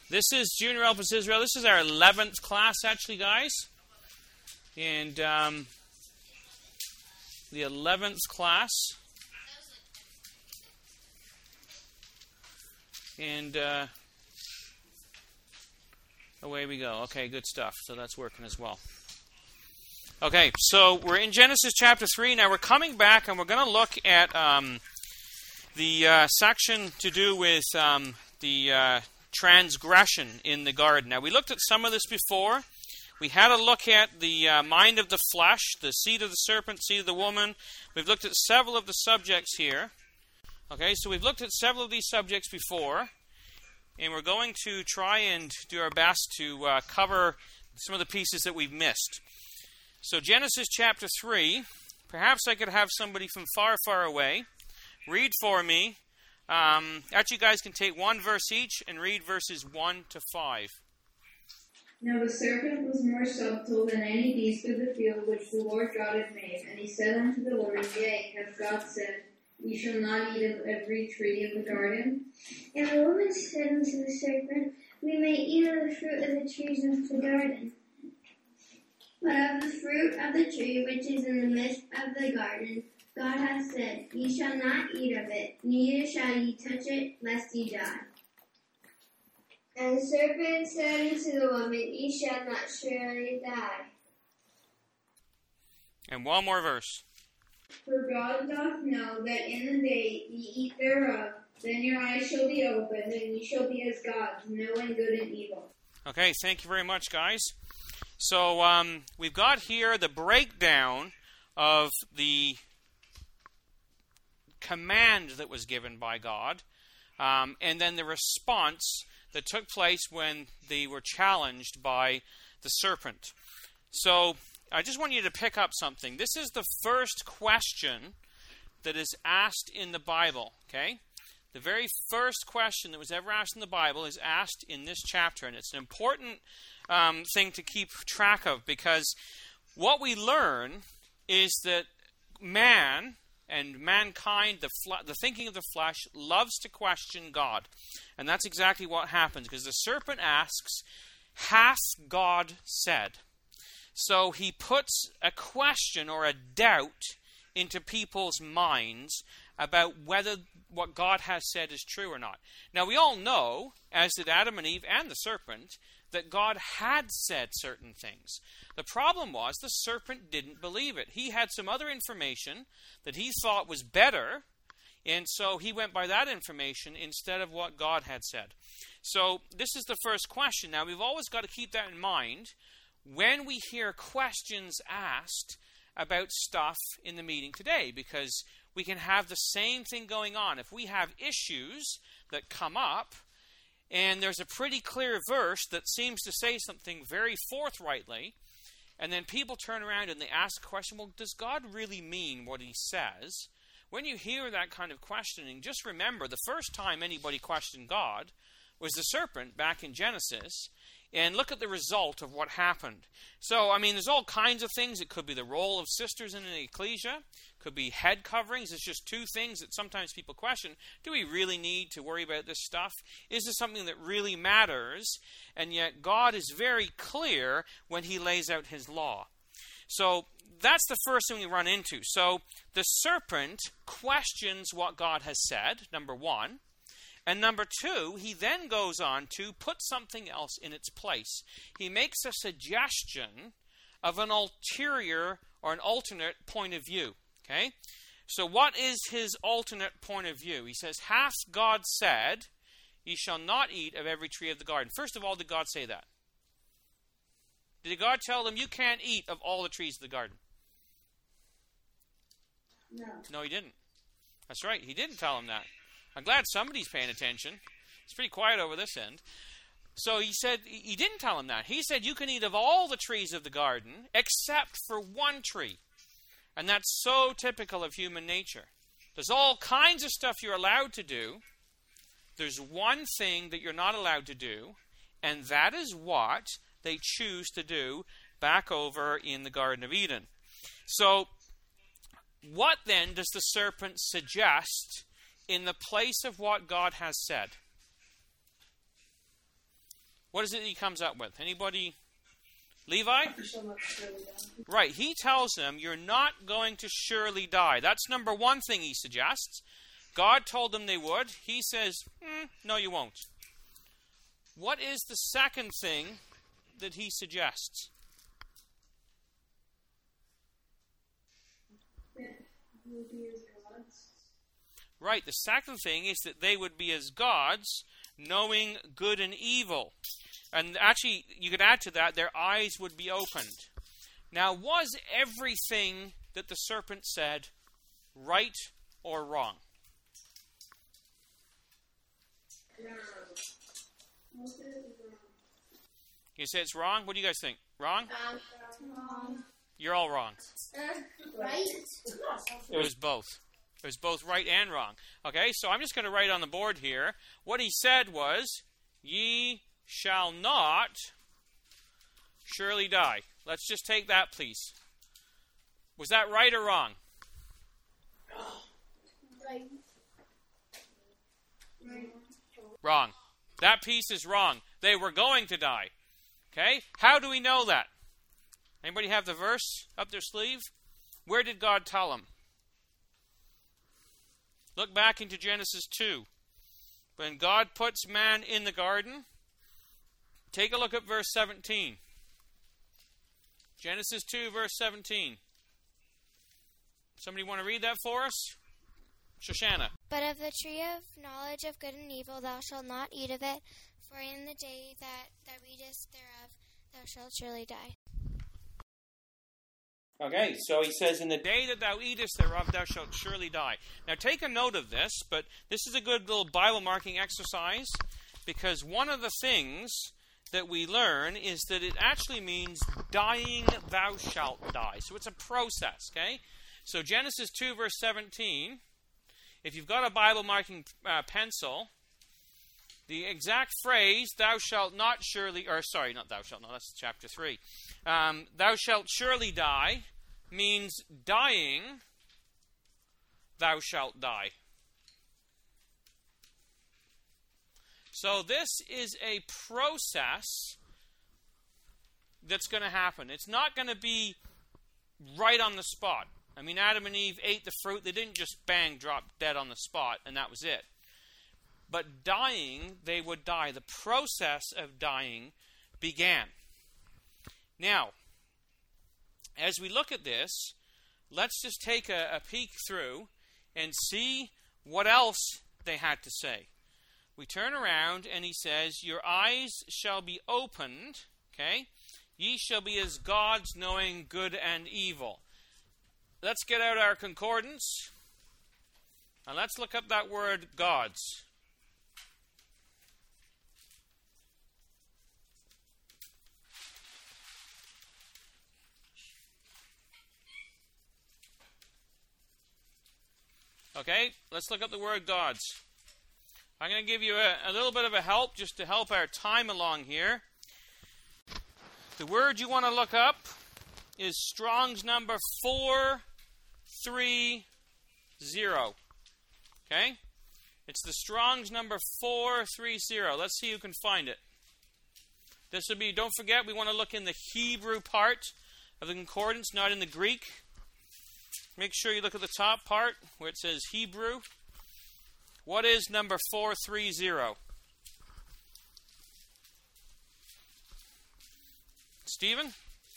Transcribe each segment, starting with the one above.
This is Junior Elpis Israel. This is our 11th class, actually, guys. And the 11th class. And away we go. Okay, good stuff. So that's working as well. Okay, so we're in Genesis chapter 3. Now we're coming back and we're going to look at the section to do with the transgression in the garden. Now we looked at some of this before. We had a look at the mind of the flesh, the seed of the serpent, seed of the woman. We've looked at several of the subjects here. Okay, so we've looked at several of these subjects before. And we're going to try and do our best to cover some of the pieces that we've missed. So Genesis chapter 3, perhaps I could have somebody from far, far away read for me. Actually, you guys can take one verse each and read verses 1 to 5. Now the serpent was more subtle than any beast of the field which the Lord God had made. And he said unto the woman, Yea, hath God said, Ye shall not eat of every tree of the garden? And the woman said unto the serpent, We may eat of the fruit of the trees of the garden. But of the fruit of the tree which is in the midst of the garden, God hath said, Ye shall not eat of it, neither shall ye touch it, lest ye die. And the serpent said unto the woman, Ye shall not surely die. And one more verse. For God doth know that in the day ye eat thereof, then your eyes shall be opened, and ye shall be as gods, knowing good and evil. Okay, thank you very much, guys. So we've got here the breakdown of the command that was given by God, and then the response that took place when they were challenged by the serpent. So I just want you to pick up something. This is the first question that is asked in the Bible, okay? The very first question that was ever asked in the Bible is asked in this chapter, and it's an important thing to keep track of, because what we learn is that man and mankind, the thinking of the flesh, loves to question God. And that's exactly what happens, because the serpent asks, hath God said? So he puts a question or a doubt into people's minds about whether what God has said is true or not. Now we all know, as did Adam and Eve and the serpent, that God had said certain things. The problem was the serpent didn't believe it. He had some other information that he thought was better, and so he went by that information instead of what God had said. So this is the first question. Now we've always got to keep that in mind when we hear questions asked about stuff in the meeting today, because we can have the same thing going on. If we have issues that come up, and there's a pretty clear verse that seems to say something very forthrightly, and then people turn around and they ask the question, well, does God really mean what he says? When you hear that kind of questioning, just remember the first time anybody questioned God was the serpent back in Genesis, and look at the result of what happened. So, I mean, there's all kinds of things. It could be the role of sisters in an ecclesia. Could be head coverings. It's just two things that sometimes people question. Do we really need to worry about this stuff? Is this something that really matters? And yet God is very clear when he lays out his law. So that's the first thing we run into. So the serpent questions what God has said, number one. And number two, he then goes on to put something else in its place. He makes a suggestion of an ulterior or an alternate point of view. Okay? So what is his alternate point of view? He says, hath God said, ye shall not eat of every tree of the garden? First of all, did God say that? Did God tell them, you can't eat of all the trees of the garden? No. No, he didn't. That's right, he didn't tell them that. I'm glad somebody's paying attention. It's pretty quiet over this end. So he said, he didn't tell them that. He said, you can eat of all the trees of the garden except for one tree. And that's so typical of human nature. There's all kinds of stuff you're allowed to do. There's one thing that you're not allowed to do, and that is what they choose to do back over in the Garden of Eden. So what then does the serpent suggest in the place of what God has said? What is it he comes up with? Anybody? Levi? Right, he tells them, you're not going to surely die. That's number one thing he suggests. God told them they would. He says, no, you won't. What is the second thing that he suggests? Right, the second thing is that they would be as gods, knowing good and evil. And actually, you could add to that, their eyes would be opened. Now, was everything that the serpent said right or wrong? You say it's wrong? What do you guys think? Wrong? Wrong. You're all wrong. Right? It was both. It was both right and wrong. Okay, so I'm just going to write on the board here. What he said was, ye shall not surely die. Let's just take that, please. Was that right or wrong? Right. Wrong. That piece is wrong. They were going to die. Okay? How do we know that? Anybody have the verse up their sleeve? Where did God tell them? Look back into Genesis 2. When God puts man in the garden, take a look at verse 17. Genesis 2, verse 17. Somebody want to read that for us? Shoshana. But of the tree of knowledge of good and evil thou shalt not eat of it, for in the day that thou eatest thereof thou shalt surely die. Okay, so he says, in the day that thou eatest thereof, thou shalt surely die. Now take a note of this, but this is a good little Bible marking exercise, because one of the things that we learn is that it actually means dying thou shalt die. So it's a process, okay? So Genesis 2, verse 17, if you've got a Bible marking pencil, the exact phrase, thou shalt not surely, or sorry, not thou shalt not, that's chapter 3. Thou shalt surely die means dying, thou shalt die. So this is a process that's going to happen. It's not going to be right on the spot. I mean, Adam and Eve ate the fruit. They didn't just bang, drop dead on the spot, and that was it. But dying, they would die. The process of dying began. Now, as we look at this, let's just take a peek through and see what else they had to say. We turn around and he says, your eyes shall be opened, okay? Ye shall be as gods, knowing good and evil. Let's get out our concordance and let's look up that word gods. Okay, let's look up the word gods. I'm going to give you a little bit of a help just to help our time along here. The word you want to look up is Strong's number 430. Okay? It's the Strong's number 430. Let's see who can find it. This would be, don't forget, we want to look in the Hebrew part of the concordance, not in the Greek. Make sure you look at the top part where it says Hebrew. What is number 430? Stephen?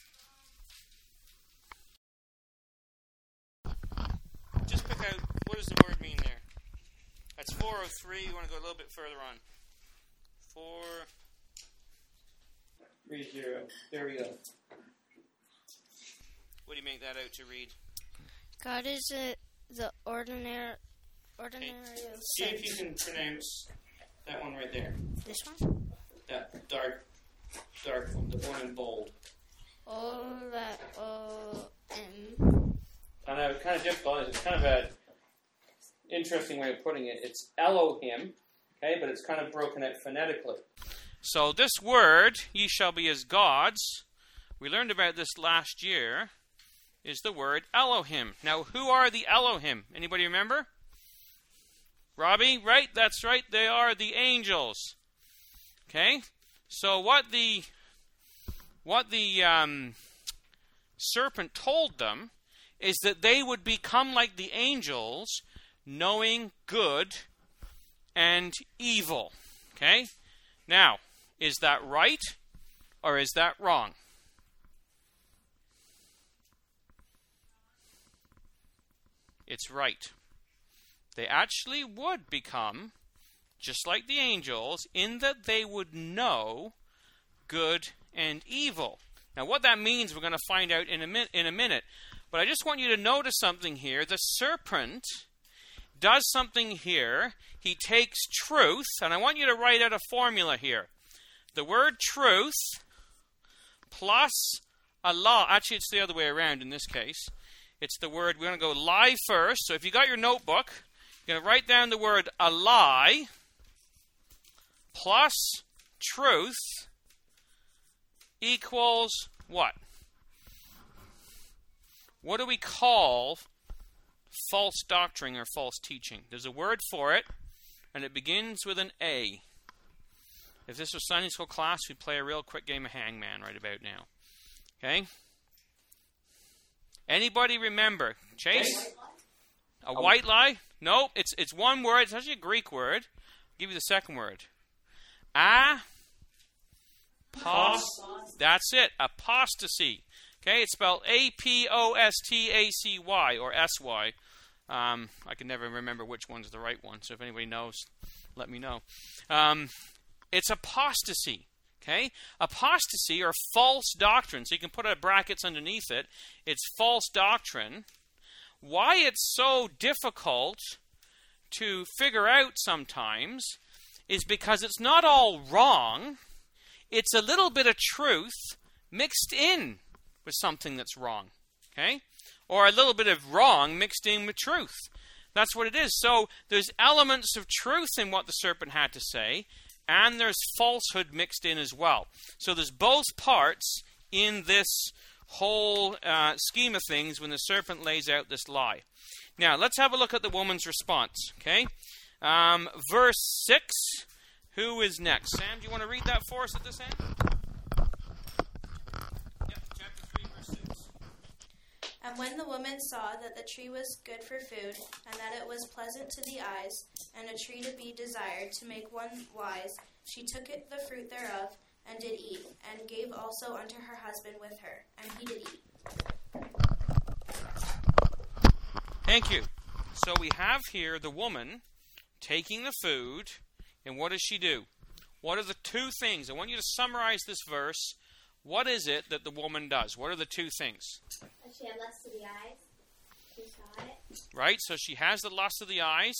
Just pick out, what does the word mean there? That's 403. You want to go a little bit further on. 430. There we go. What do you make that out to read? God is the ordinary Okay. of See if sense. you can pronounce that one right there. This one? That dark one, the one in bold. O-M. I know, it's kind of difficult. It's kind of an interesting way of putting it. It's Elohim, okay, but it's kind of broken out phonetically. So this word, ye shall be as gods, we learned about this last year, is the word Elohim. Now, who are the Elohim? Anybody remember? Robbie, right? That's right. They are the angels. Okay? So what the serpent told them is that they would become like the angels, knowing good and evil. Okay? Now, is that right or is that wrong? It's right. They actually would become just like the angels in that they would know good and evil. Now, what that means, we're going to find out in a minute. But I just want you to notice something here. The serpent does something here. He takes truth, and I want you to write out a formula here. The word truth plus a law. Actually, it's the other way around in this case. It's the word, we're going to go lie first. So if you got your notebook, you're going to write down the word a lie plus truth equals what? What do we call false doctrine or false teaching? There's a word for it, and it begins with an A. If this was Sunday school class, we'd play a real quick game of hangman right about now. Okay? Anybody remember? Chase? A white lie? No, it's one word. It's actually a Greek word. I'll give you the second word. That's it. Apostasy. Okay, it's spelled A-P-O-S-T-A-C-Y or S-Y. I can never remember which one's the right one, so if anybody knows, let me know. It's apostasy. Okay? Apostasy or false doctrine. So you can put brackets underneath it. It's false doctrine. Why it's so difficult to figure out sometimes is because it's not all wrong. It's a little bit of truth mixed in with something that's wrong. Okay? Or a little bit of wrong mixed in with truth. That's what it is. So there's elements of truth in what the serpent had to say, and there's falsehood mixed in as well. So there's both parts in this whole scheme of things when the serpent lays out this lie. Now, let's have a look at the woman's response. Okay? Verse 6. Who is next? Sam, do you want to read that for us at this end? Yep, chapter 3, verse 6. And when the woman saw that the tree was good for food, and that it was pleasant to the eyes, and a tree to be desired to make one wise, she took the fruit thereof, and did eat, and gave also unto her husband with her, and he did eat. Thank you. So we have here the woman taking the food, and what does she do? What are the two things? I want you to summarize this verse. What is it that the woman does? What are the two things? She had lust of the eyes. She saw it. Right, so she has the lust of the eyes.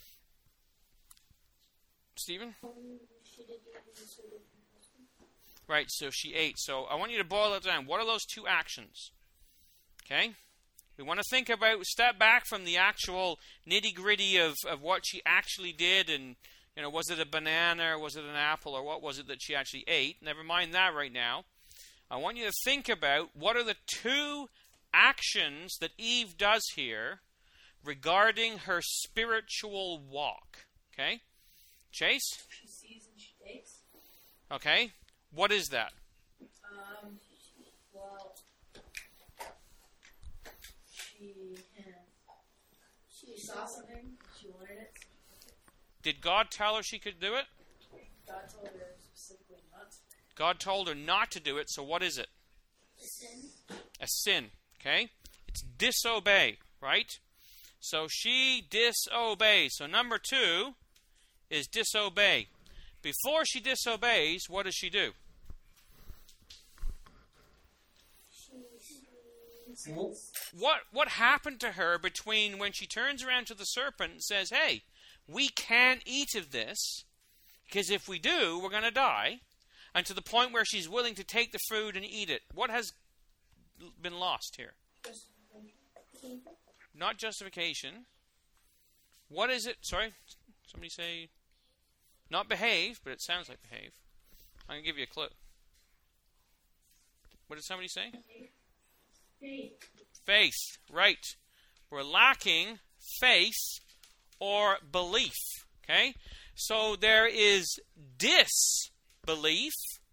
Stephen? She did eat and so did her husband. Right, so she ate. So I want you to boil it down. What are those two actions? Okay? We want to think about, step back from the actual nitty-gritty of what she actually did, and, you know, was it a banana, or was it an apple, or what was it that she actually ate? Never mind that right now. I want you to think about what are the two actions that Eve does here regarding her spiritual walk. Okay? Chase? She sees and she takes. Okay. What is that? Well, she saw something, she wanted it. Did God tell her she could do it? God told her specifically not to. God told her not to do it, so what is it? Sin. A sin, okay? It's disobey, right? So she disobeys. So number 2 is disobey. Before she disobeys, what does she do? What happened to her between when she turns around to the serpent and says, hey, we can't eat of this, because if we do, we're going to die, and to the point where she's willing to take the food and eat it? What has been lost here? Not justification. What is it? Sorry? Somebody say... Not behave, but it sounds like behave. I'm going to give you a clue. What did somebody say? Faith. Faith, right. We're lacking faith or belief, okay? So there is disbelief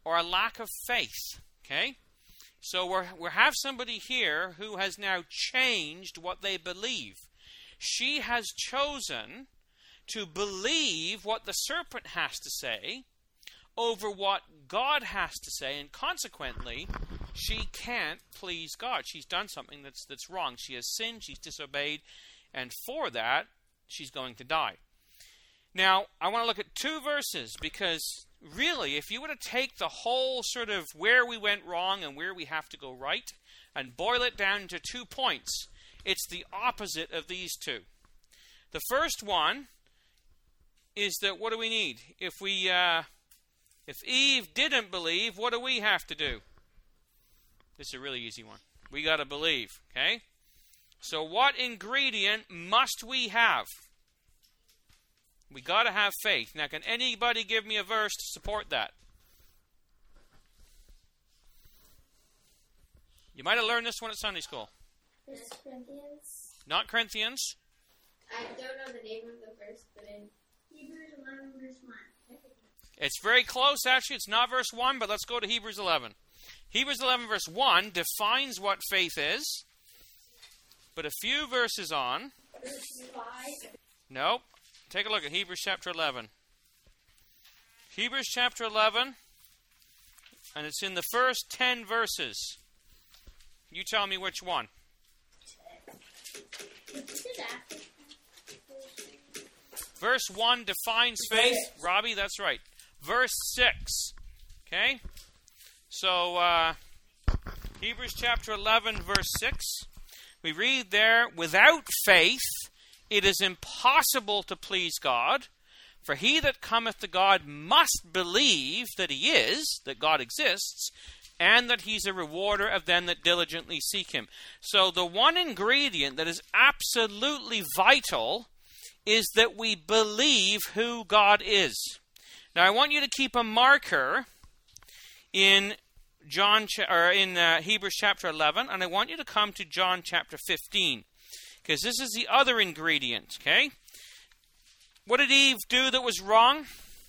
or a lack of faith. Okay? So we have somebody here who has now changed what they believe. She has chosen to believe what the serpent has to say over what God has to say, and consequently, she can't please God. She's done something that's wrong. She has sinned, she's disobeyed, and for that, she's going to die. Now, I want to look at 2 verses, because really, if you were to take the whole sort of where we went wrong and where we have to go right, and boil it down into 2 points, it's the opposite of these 2. The first one is that what do we need? If Eve didn't believe, what do we have to do? This is a really easy one. We got to believe, okay? So what ingredient must we have? We got to have faith. Now, can anybody give me a verse to support that? You might have learned this one at Sunday school. 1 Corinthians. Not Corinthians. I don't know the name of the verse, but in Hebrews 11, verse 1. It's very close, actually. It's not verse 1, but let's go to Hebrews 11. Hebrews 11, verse 1 defines what faith is. But a few verses on. Verse 5. Nope. Take a look at Hebrews chapter 11. Hebrews chapter 11, and it's in the first 10 verses. You tell me which one. Verse 1 defines faith. Robbie, that's right. Verse 6. Okay? So, Hebrews chapter 11, verse 6. We read there, without faith, it is impossible to please God, for he that cometh to God must believe that he is, that God exists, and that he's a rewarder of them that diligently seek him. So the one ingredient that is absolutely vital is that we believe who God is. Now I want you to keep a marker in Hebrews chapter 11, and I want you to come to John chapter 15. Because this is the other ingredient, okay? What did Eve do that was wrong?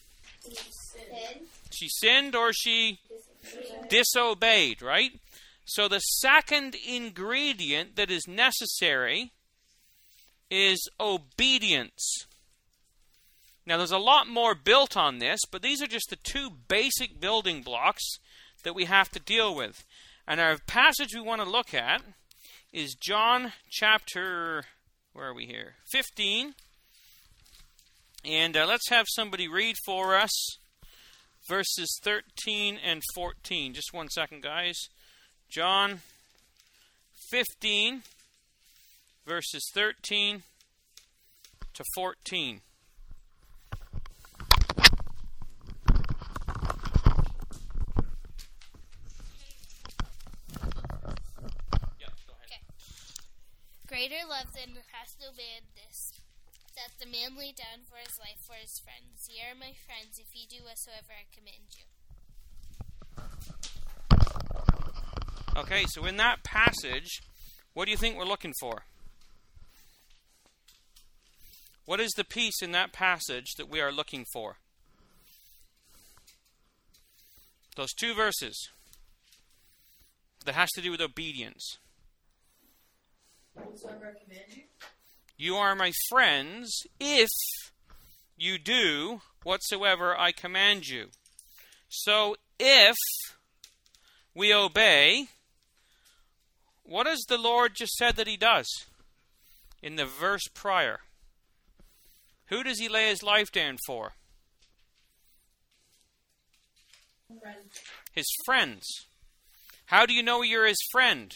She sinned or she disobeyed, right? So the second ingredient that is necessary is obedience. Now there's a lot more built on this, but these are just the 2 basic building blocks that we have to deal with. And our passage we want to look at is John chapter, where are we here? 15. And let's have somebody read for us verses 13 and 14. Just one second, guys. John 15, verses 13 to 14. Greater love than hath no man this, that the man lay down for his life for his friends. Ye are my friends, if ye do whatsoever I command you. Okay, so in that passage, what do you think we're looking for? What is the piece in that passage that we are looking for? Those 2 verses. That has to do with obedience. Whatsoever I command you. You are my friends if you do whatsoever I command you. So if we obey, what does the Lord just said that he does in the verse prior? Who does he lay his life down for? Friends. His friends. How do you know you're his friend?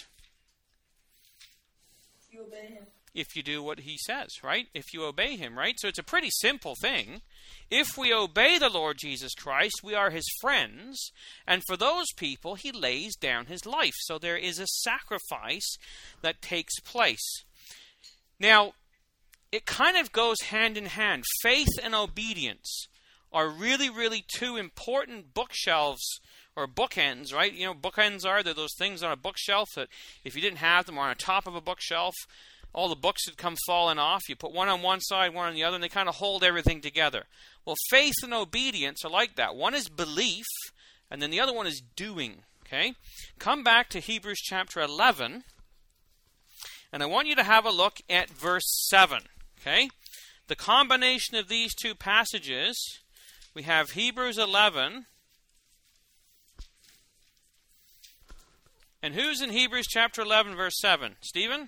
You obey him. If you do what he says, right? If you obey him, right? So it's a pretty simple thing. If we obey the Lord Jesus Christ, we are his friends. And for those people, he lays down his life. So there is a sacrifice that takes place. Now, it kind of goes hand in hand. Faith and obedience are really, really 2 important bookshelves or bookends, right? You know, bookends they're those things on a bookshelf that if you didn't have them or on top of a bookshelf, all the books would come falling off. You put one on one side, one on the other, and they kind of hold everything together. Well, faith and obedience are like that. One is belief, and then the other one is doing. Okay? Come back to Hebrews chapter 11, and I want you to have a look at verse 7. Okay? The combination of these two passages, we have Hebrews 11. And who's in Hebrews chapter 11, verse 7? Stephen?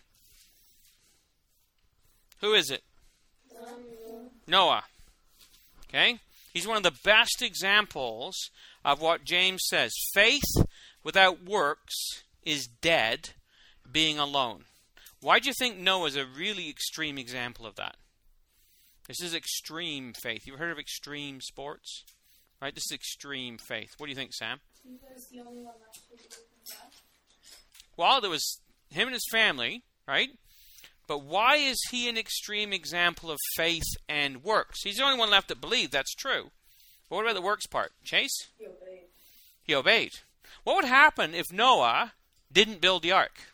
Who is it? Noah. Okay? He's one of the best examples of what James says. Faith without works is dead, being alone. Why do you think Noah is a really extreme example of that? This is extreme faith. You've heard of extreme sports? Right? This is extreme faith. What do you think, Sam? He was the only one left to do that. Well, there was him and his family, right? But why is he an extreme example of faith and works? He's the only one left that believed, that's true. But what about the works part? Chase? He obeyed. He obeyed. What would happen if Noah didn't build the ark?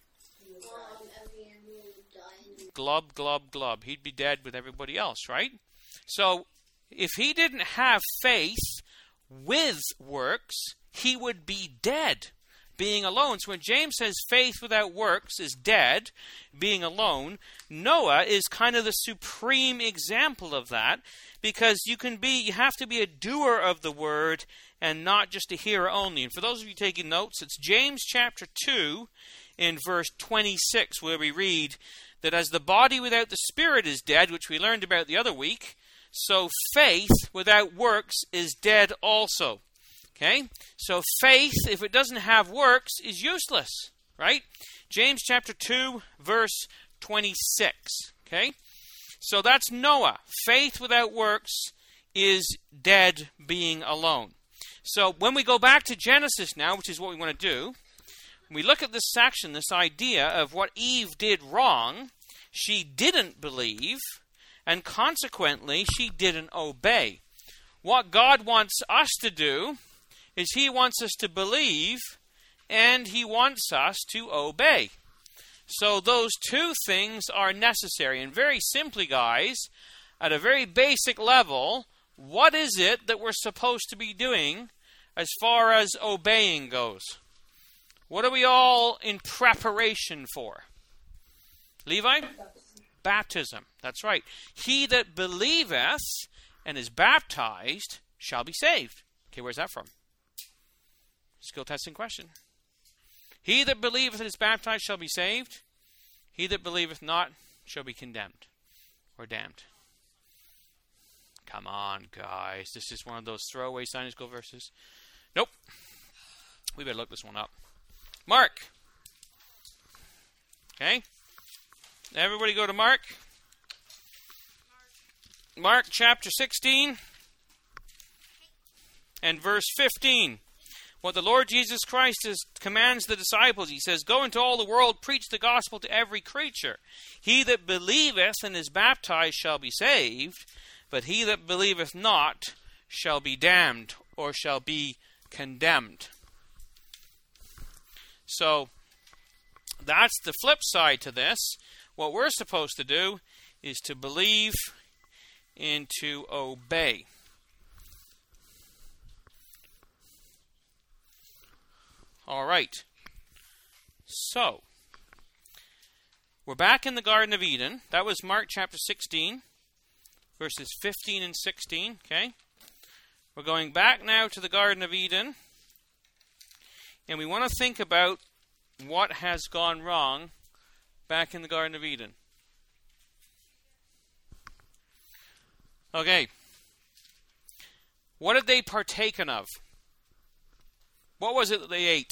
Glub, glub, glub. He'd be dead with everybody else, right? So, if he didn't have faith with works, he would be dead, being alone. So when James says faith without works is dead, being alone, Noah is kind of the supreme example of that, because you have to be a doer of the word and not just a hearer only. And for those of you taking notes, it's James chapter 2 in verse 26 where we read that as the body without the spirit is dead, which we learned about the other week, so faith without works is dead also. Okay? So faith, if it doesn't have works, is useless. Right? James chapter 2, verse 26. Okay? So that's Noah. Faith without works is dead, being alone. So when we go back to Genesis now, which is what we want to do, we look at this section, this idea of what Eve did wrong. She didn't believe, and consequently, she didn't obey. What God wants us to do is He wants us to believe, and He wants us to obey. So those two things are necessary. And very simply, guys, at a very basic level, what is it that we're supposed to be doing as far as obeying goes? What are we all in preparation for? Levi? Baptism. That's right. He that believeth and is baptized shall be saved. Okay, where's that from? Skill testing question. He that believeth and is baptized shall be saved. He that believeth not shall be condemned or damned. Come on, guys. This is one of those throwaway Sunday school verses. Nope. We better look this one up. Mark. Okay. Everybody go to Mark. Mark chapter 16 and verse 15. What the Lord Jesus Christ commands the disciples. He says, "Go into all the world, preach the gospel to every creature. He that believeth and is baptized shall be saved, but he that believeth not shall be damned," or shall be condemned. So, that's the flip side to this. What we're supposed to do is to believe and to obey. All right. So, we're back in the Garden of Eden. That was Mark chapter 16, verses 15 and 16. Okay? We're going back now to the Garden of Eden. And we want to think about what has gone wrong back in the Garden of Eden. Okay. What had they partaken of? What was it that they ate?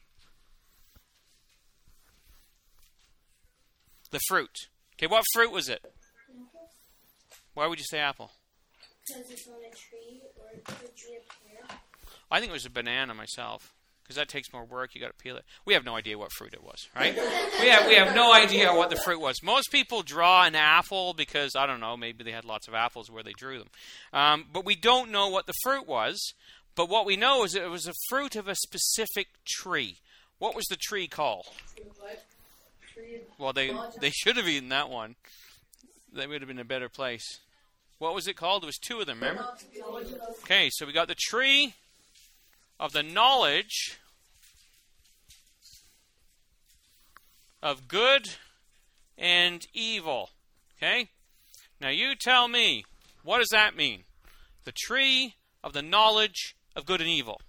The fruit. Okay, what fruit was it? Why would you say apple? Because it's on a tree, or it could be a pear. I think it was a banana myself. Because that takes more work, you got to peel it. We have no idea what fruit it was, right? we have no idea what the fruit was. Most people draw an apple because, I don't know, maybe they had lots of apples where they drew them. But we don't know what the fruit was. But what we know is it was a fruit of a specific tree. What was the tree called? Well, they should have eaten that one. They would have been in a better place. What was it called? There was two of them, remember? Okay, so we got the tree of the knowledge of good and evil. Okay? Now you tell me, what does that mean? The tree of the knowledge of good and evil.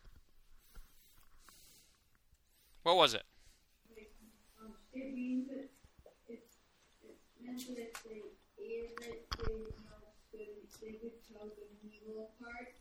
What was it? It means that it's meant that if they ate it, they could tell good and evil apart.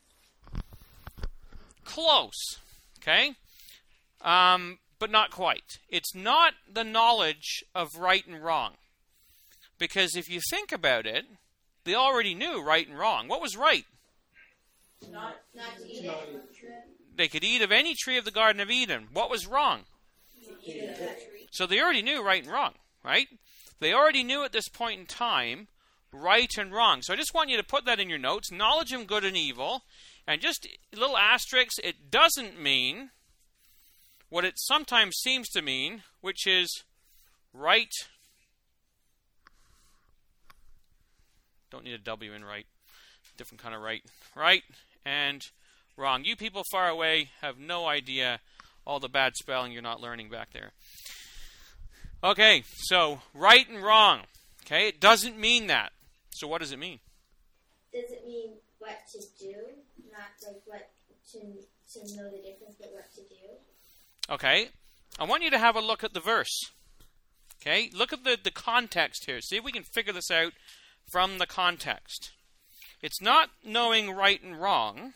Close. Okay? But not quite. It's not the knowledge of right and wrong. Because if you think about it, they already knew right and wrong. What was right? Not to eat it. They could eat of any tree of the Garden of Eden. What was wrong? So they already knew right and wrong, right? They already knew at this point in time right and wrong. So I just want you to put that in your notes. Knowledge of good and evil. And just a little asterisk, it doesn't mean what it sometimes seems to mean, which is right. Don't need a W in right. Different kind of right. Right and wrong. You people far away have no idea all the bad spelling you're not learning back there. Okay, so right and wrong. Okay, it doesn't mean that. So what does it mean? Does it mean what to do? Not like what to know the difference, but what to do? Okay, I want you to have a look at the verse. Okay, look at the context here. See if we can figure this out from the context. It's not knowing right and wrong,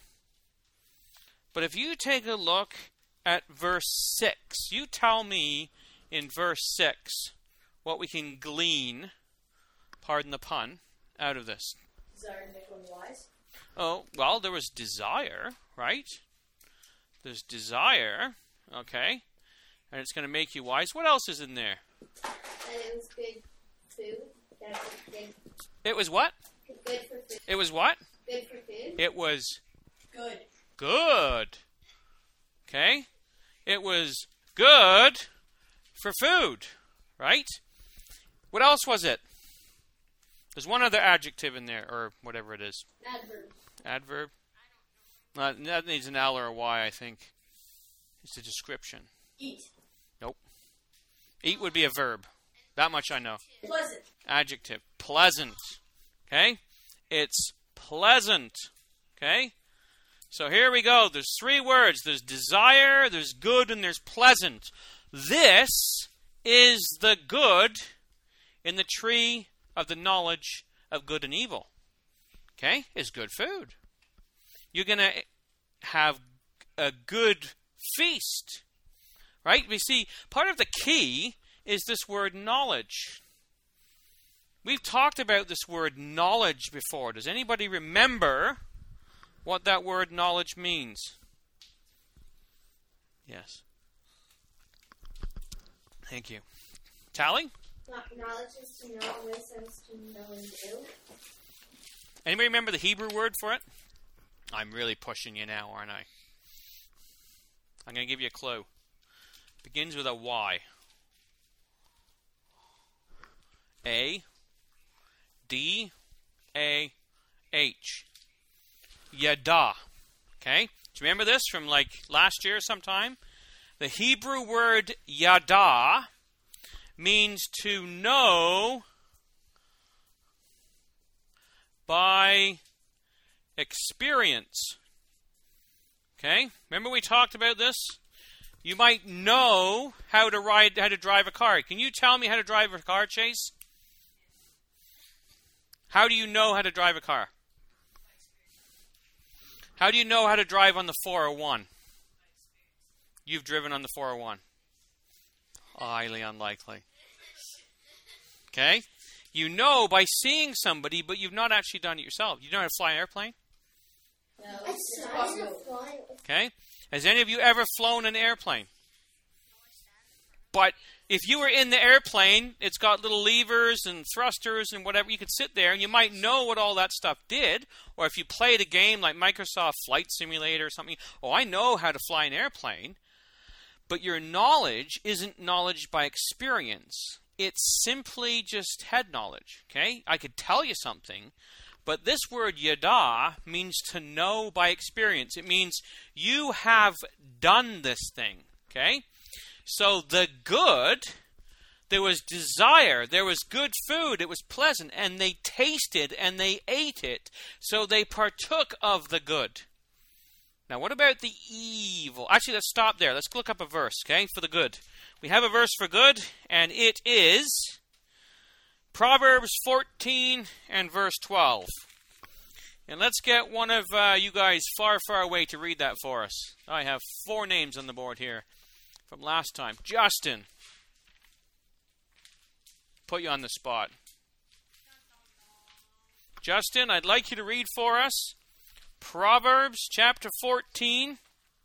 but if you take a look at verse 6, you tell me in verse 6 what we can glean, pardon the pun, out of this. Desire to make one wise. Oh, well, there was desire, right? There's desire, okay, and it's going to make you wise. What else is in there? That it was good food. That it was good. It was what? Good for food. It was what? Good for food. It was Good. good. Okay? It was good for food, right? What else was it? There's one other adjective in there, or whatever it is. Adverb. Adverb? That needs an L or a Y, I think. It's a description. Eat. Nope. Eat would be a verb. That much I know. Pleasant. Adjective. Pleasant. Okay? It's pleasant. Okay? So here we go. There's three words. There's desire, there's good, and there's pleasant. This is the good in the tree of the knowledge of good and evil. Okay? It's good food. You're going to have a good feast. Right? We see part of the key is this word knowledge. We've talked about this word knowledge before. Does anybody remember what that word knowledge means? Yes. Thank you. Tally? Knowledge is to know, and wisdom is to know and do. Anybody remember the Hebrew word for it? I'm really pushing you now, aren't I? I'm going to give you a clue. Begins with a Y. A D A H. Yada. Okay? Do you remember this from like last year sometime? The Hebrew word yada means to know by experience. Okay? Remember we talked about this? You might know how to drive a car. Can you tell me how to drive a car, Chase? How do you know how to drive a car? How do you know how to drive on the 401? You've driven on the 401. Highly unlikely. Okay? You know by seeing somebody, but you've not actually done it yourself. You know how to fly an airplane? No. Okay? Has any of you ever flown an airplane? But if you were in the airplane, it's got little levers and thrusters and whatever. You could sit there and you might know what all that stuff did. Or if you played a game like Microsoft Flight Simulator or something, oh, I know how to fly an airplane. But your knowledge isn't knowledge by experience. It's simply just head knowledge. Okay? I could tell you something, But this word yada means to know by experience. It means you have done this thing. Okay? So the good, there was desire, there was good food, it was pleasant, and they tasted and they ate it. So they partook of the good. Now what about the evil? Actually, let's stop there. Let's look up a verse, okay, for the good. We have a verse for good, and it is Proverbs 14 and verse 12. And let's get one of you guys far, far away to read that for us. I have 4 names on the board here from last time. Justin. Put you on the spot. Justin, I'd like you to read for us Proverbs chapter 14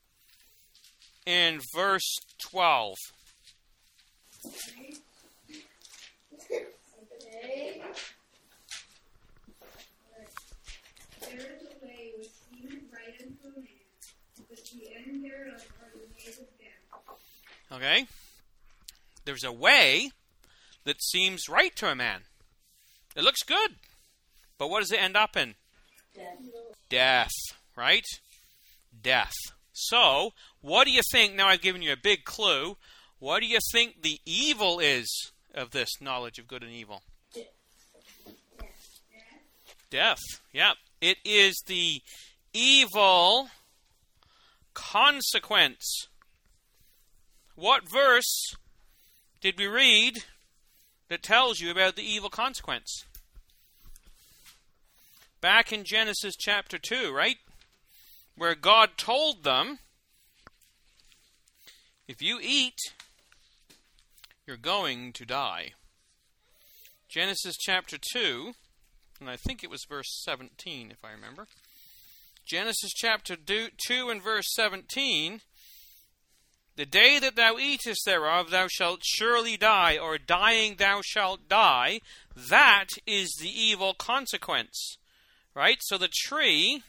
and verse 12. Okay. There is a way which seemeth right unto a man, but the end thereof are the ways of death. Okay? There's a way that seems right to a man. It looks good. But what does it end up in? Death. Right? Death. So, what do you think? Now I've given you a big clue. What do you think the evil is of this knowledge of good and evil? Death. Yeah. It is the evil consequence. What verse did we read that tells you about the evil consequence? Back in Genesis chapter 2, right? Where God told them, if you eat, you're going to die. Genesis chapter 2, and I think it was verse 17, if I remember. Genesis chapter 2 and verse 17, the day that thou eatest thereof, thou shalt surely die, or dying thou shalt die. That is the evil consequence. Right? So the tree,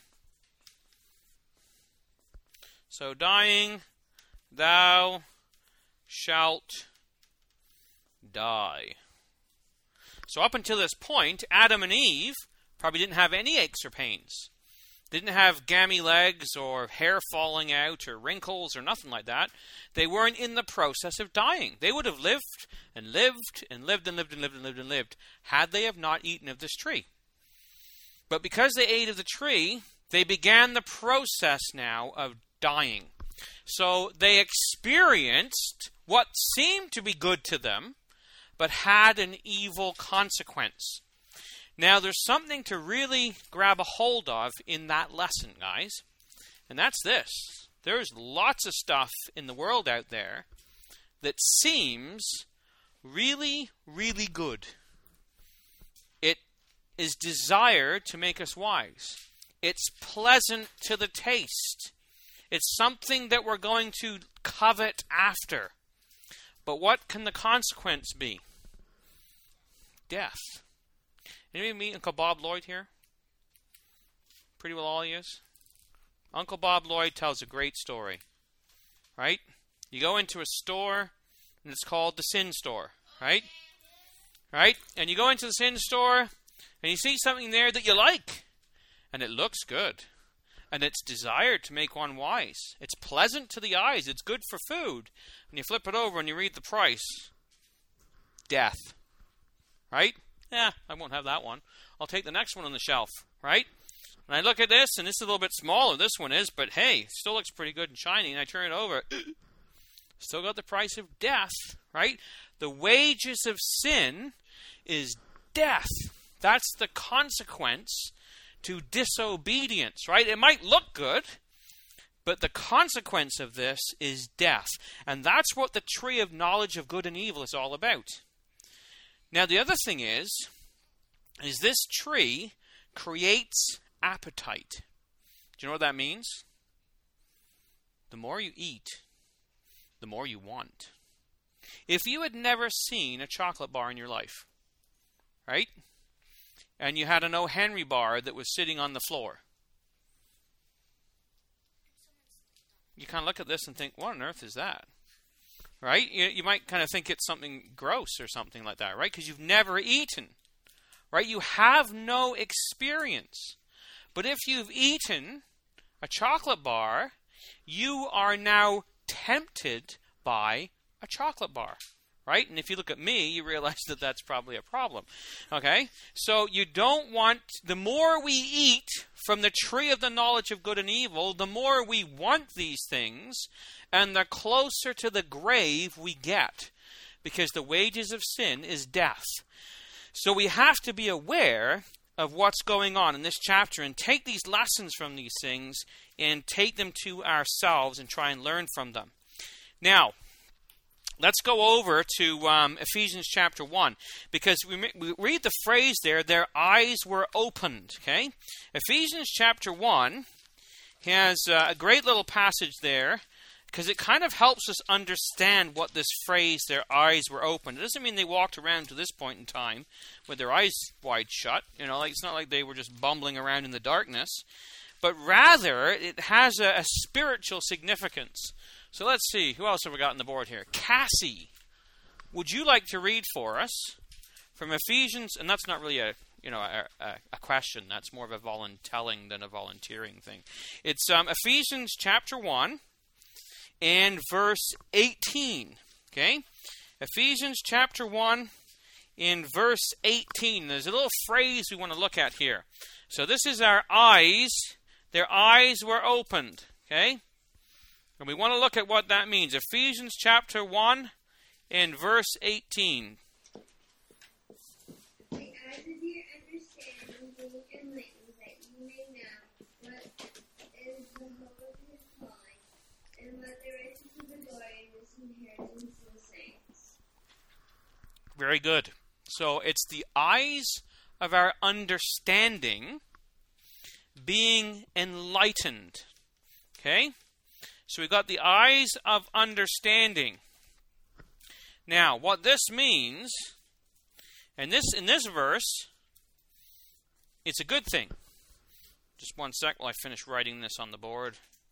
so dying thou shalt die. So up until this point, Adam and Eve probably didn't have any aches or pains. Didn't have gammy legs or hair falling out or wrinkles or nothing like that. They weren't in the process of dying. They would have lived and lived and lived and lived and lived and lived and lived had they have not eaten of this tree. But because they ate of the tree, they began the process now of dying. So they experienced what seemed to be good to them, but had an evil consequence. Now, there's something to really grab a hold of in that lesson, guys. And that's this. There's lots of stuff in the world out there that seems really, really good. It is desired to make us wise. It's pleasant to the taste. It's something that we're going to covet after. But what can the consequence be? Death. Anybody meet Uncle Bob Lloyd here? Pretty well all he is. Uncle Bob Lloyd tells a great story. Right? You go into a store, and it's called the sin store. Right? Right? And you go into the sin store, and you see something there that you like. And it looks good. And it's desired to make one wise. It's pleasant to the eyes. It's good for food. And you flip it over and you read the price. Death. Right? Yeah, I won't have that one. I'll take the next one on the shelf. Right? And I look at this, and this is a little bit smaller. This one is, but hey, it still looks pretty good and shiny. And I turn it over. Still got the price of death. Right? The wages of sin is death. That's the consequence to disobedience, right? It might look good, but the consequence of this is death. And that's what the tree of knowledge of good and evil is all about. Now, the other thing is this tree creates appetite. Do you know what that means? The more you eat, the more you want. If you had never seen a chocolate bar in your life, right? And you had an O. Henry bar that was sitting on the floor, you kind of look at this and think, what on earth is that? Right? You might kind of think it's something gross or something like that, right? Because you've never eaten right? You have no experience. But if you've eaten a chocolate bar, you are now tempted by a chocolate bar, right? And if you look at me, you realize that that's probably a problem, okay? So you don't want, the more we eat from the tree of the knowledge of good and evil, the more we want these things, and the closer to the grave we get, because the wages of sin is death. So we have to be aware of what's going on in this chapter and take these lessons from these things and take them to ourselves and try and learn from them. Now, let's go over to Ephesians chapter 1, because we read the phrase there, their eyes were opened, okay? Ephesians chapter 1 has a great little passage there, because it kind of helps us understand what this phrase, their eyes were opened. It doesn't mean they walked around to this point in time with their eyes wide shut. Like it's not like they were just bumbling around in the darkness. But rather, it has a spiritual significance. So let's see, who else have we got on the board here? Cassie, would you like to read for us from Ephesians? And that's not really a question. That's more of a voluntelling than a volunteering thing. It's Ephesians chapter 1. And verse 18, okay? Ephesians chapter 1 in verse 18. There's a little phrase we want to look at here. So this is our eyes. Their eyes were opened, okay? And we want to look at what that means. Ephesians chapter 1 in verse 18. The eyes of your understanding being enlightened, that you may know what is the hope of his calling, and what the riches of the glory of his inheritance in the saints. Very good. So it's the eyes of our understanding being enlightened. Okay? So we've got the eyes of understanding. Now, what this means, and in this verse, it's a good thing. Just one sec while I finish writing this on the board.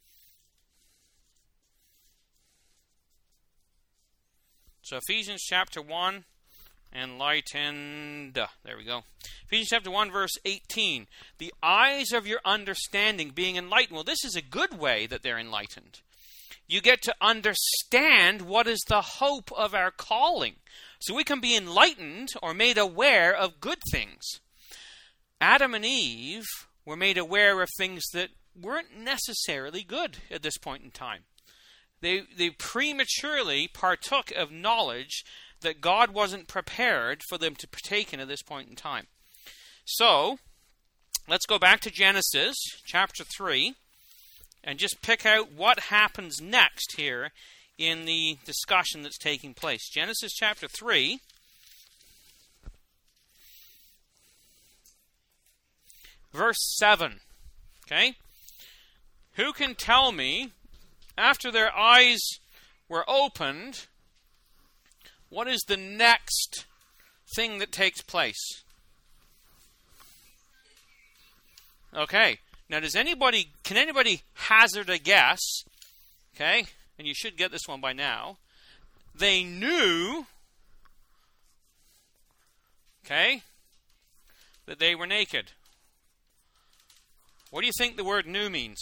So Ephesians chapter 1, enlightened. There we go. Ephesians chapter 1, verse 18. The eyes of your understanding being enlightened. Well, this is a good way that they're enlightened. You get to understand what is the hope of our calling. So we can be enlightened or made aware of good things. Adam and Eve were made aware of things that weren't necessarily good at this point in time. They prematurely partook of knowledge that God wasn't prepared for them to partake in at this point in time. So, let's go back to Genesis chapter 3 and just pick out what happens next here in the discussion that's taking place. Genesis chapter 3, verse 7. Okay? Who can tell me, after their eyes were opened, what is the next thing that takes place? Okay. Now, can anybody hazard a guess? Okay. And you should get this one by now. They knew, okay, that they were naked. What do you think the word knew means?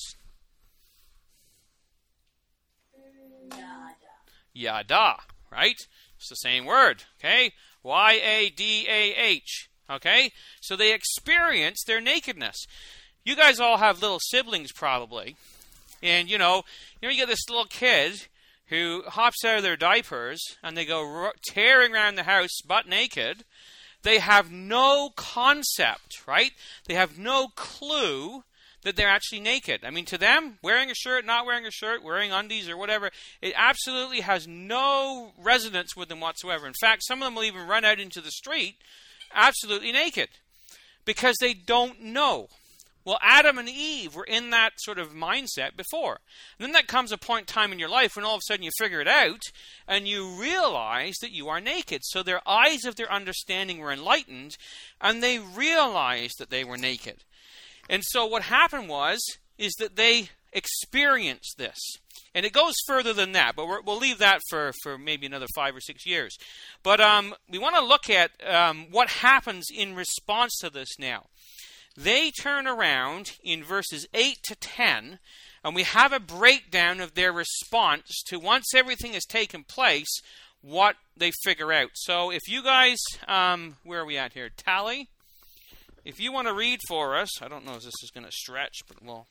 Yada, right? It's the same word, okay? Y-A-D-A-H, okay? So they experienced their nakedness. You guys all have little siblings probably. And, you get this little kid who hops out of their diapers and they go tearing around the house butt naked. They have no concept, right? They have no clue that they're actually naked. I mean, to them, wearing a shirt, not wearing a shirt, wearing undies or whatever, it absolutely has no resonance with them whatsoever. In fact, some of them will even run out into the street absolutely naked because they don't know. Well, Adam and Eve were in that sort of mindset before. And then there comes a point in time in your life when all of a sudden you figure it out and you realize that you are naked. So their eyes of their understanding were enlightened and they realized that they were naked. And so what happened is that they experienced this. And it goes further than that, but we'll leave that for maybe another 5 or 6 years. But we want to look at what happens in response to this now. They turn around in verses 8 to 10, and we have a breakdown of their response to, once everything has taken place, what they figure out. So if you guys, where are we at here? Tally? If you want to read for us, I don't know if this is going to stretch, but we'll...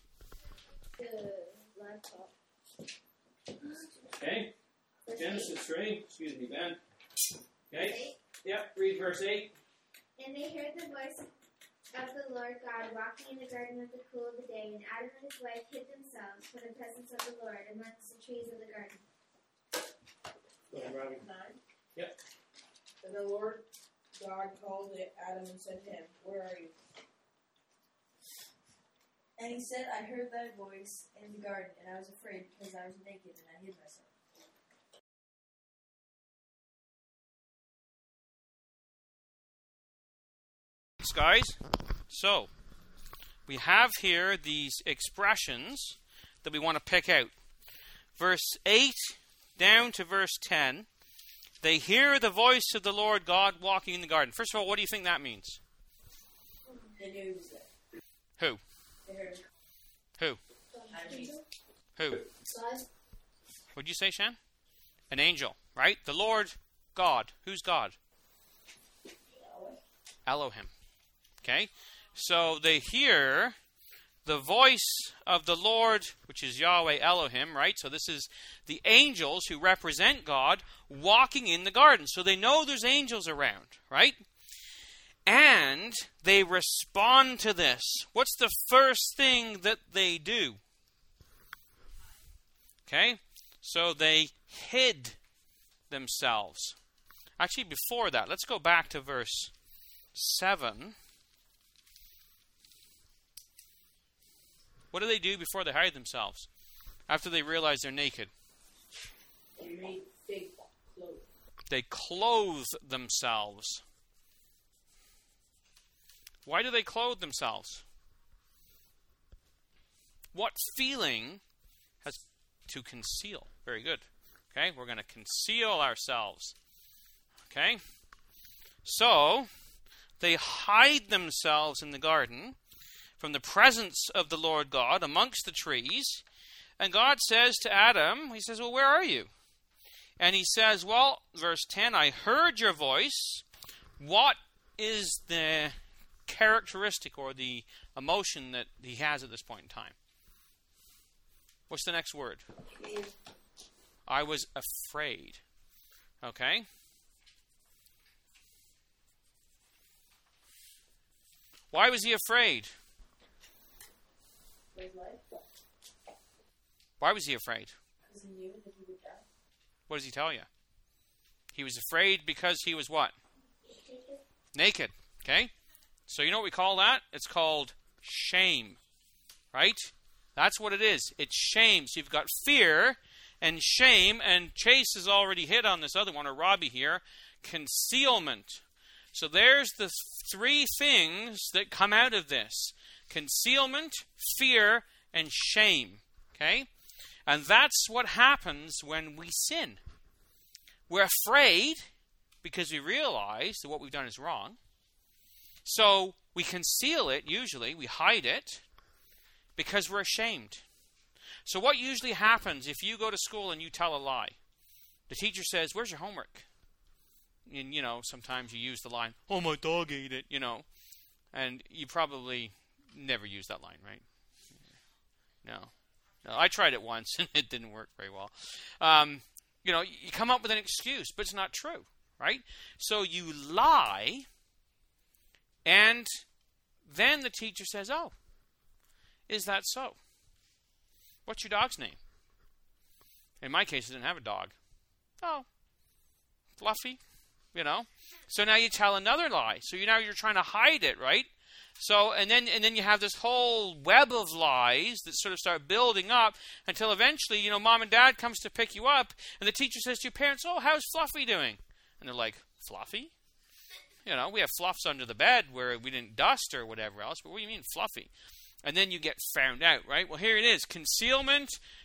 Okay. Genesis 3. Excuse me, Ben. Okay. Yep, read verse 8. And they heard the voice of the Lord God walking in the garden of the cool of the day, and Adam and his wife hid themselves from the presence of the Lord amongst the trees of the garden. Go ahead, Robbie. 9. Yep. And the Lord God called Adam and said to him, "Where are you?" And he said, "I heard thy voice in the garden, and I was afraid because I was naked, and I hid myself." Thanks, guys. So, we have here these expressions that we want to pick out. Verse 8 down to verse 10. They hear the voice of the Lord God walking in the garden. First of all, what do you think that means? They knew he was there. Who? They heard him. Who? Who? God. What'd you say, Shan? An angel, right? The Lord God. Who's God? Elohim. Okay? So they hear the voice of the Lord, which is Yahweh Elohim, right? So this is the angels who represent God walking in the garden. So they know there's angels around, right? And they respond to this. What's the first thing that they do? Okay? So they hid themselves. Actually, before that, let's go back to verse 7. What do they do before they hide themselves? After they realize they're naked? They made fake clothes. They clothe themselves. Why do they clothe themselves? What feeling has to conceal? Very good. Okay, we're going to conceal ourselves. Okay? So, they hide themselves in the garden from the presence of the Lord God amongst the trees. And God says to Adam, he says, well, where are you? And he says, well, verse 10, I heard your voice. What is the characteristic or the emotion that he has at this point in time? What's the next word? I was afraid. Okay? Why was he afraid? For his life. Why was he afraid? Because he knew that he would die. What does he tell you? He was afraid because he was what? Naked. Okay? So you know what we call that? It's called shame. Right? That's what it is. It's shame. So you've got fear and shame, and Chase has already hit on this other one, or Robbie here, concealment. So there's the three things that come out of this. Concealment, fear, and shame. Okay? And that's what happens when we sin. We're afraid because we realize that what we've done is wrong. So we conceal it, usually. We hide it because we're ashamed. So what usually happens if you go to school and you tell a lie? The teacher says, where's your homework? And, sometimes you use the line, oh, my dog ate it, And you probably never use that line, right? No, I tried it once, and it didn't work very well. You come up with an excuse, but it's not true, right? So you lie, and then the teacher says, oh, is that so? What's your dog's name? In my case, I didn't have a dog. Oh, Fluffy, So now you tell another lie. So you're trying to hide it, right? So and then you have this whole web of lies that sort of start building up until eventually, mom and dad comes to pick you up, and the teacher says to your parents, "Oh, how's Fluffy doing?" And they're like, "Fluffy? We have fluffs under the bed where we didn't dust or whatever else, but what do you mean fluffy?" And then you get found out, right? Well, here it is. Concealment,